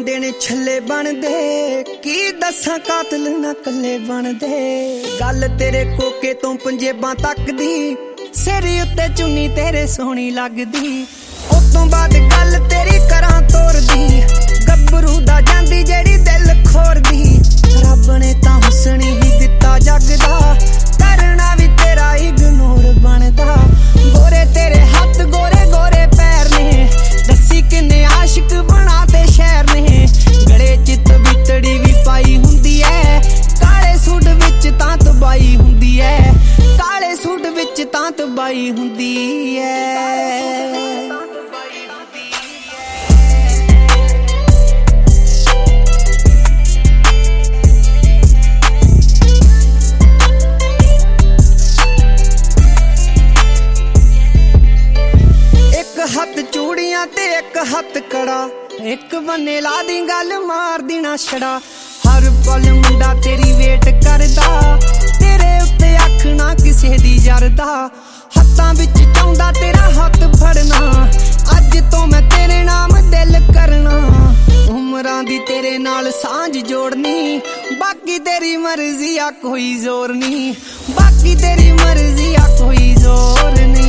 आंदे ने छल्ले बनदे की दसां कातल ना कल्ले बनदे गल तेरे कोके तो पंजेबां तक दी सिर उत्ते चुन्नी तेरे सोहनी लगदी उतों बाद गल तेरी करां तोरदी गब्बरू दा जांदी जेड़ी दिल खोरदी रब ने तां हुस्न ही दित्ता जगदा करना भी तेरा इग्नोर बनदा गोरे तेरे हाथ गोरे गोरे पैर ने दसी किन्ने आशिक बनाते शहर ने गले चित बितड़ी भी पाई हुंदी है काले सूट विच तां तबाई हुंदी है काले सूट विच तां तबाई हुंदी है हथ चूड़ियां ते एक हथ कड़ा एक बन्ने ला दी गल मार देना छड़ा हर पल मुंडा तेरी वेट करदा तेरे उत्ते अख ना किसे दी जरदा हत्थां विच चाहुंदा तेरा हथ फड़ना अज तो मैं तेरे नाम दिल करना उमरां दी तेरे नाल सांझ जोड़नी बाकी तेरी मर्जी आ कोई जोर नहीं बाकी तेरी मर्जी आ कोई जोर नहीं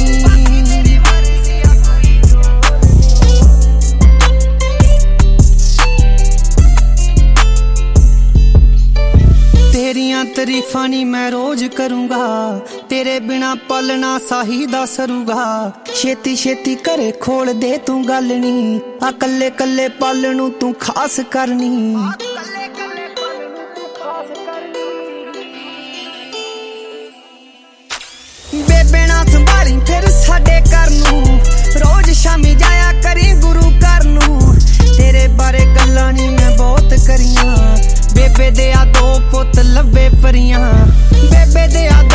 तेरियां तारीफां नी मैं रोज करूंगा तेरे बिना पलना साही दा सरूगा छेती छेती करे खोल दे तू गल नी आ कल्ले कल्ले पल नू तू खास करनी बेबे ना संभाली फिर साडे घर नू रोज शामी जाया करी गुरु घर नू तेरे बारे गल्लां नी मैं बहुत करियां बेबे दे आ दो पुत लब्बे परियां बेबे दे आ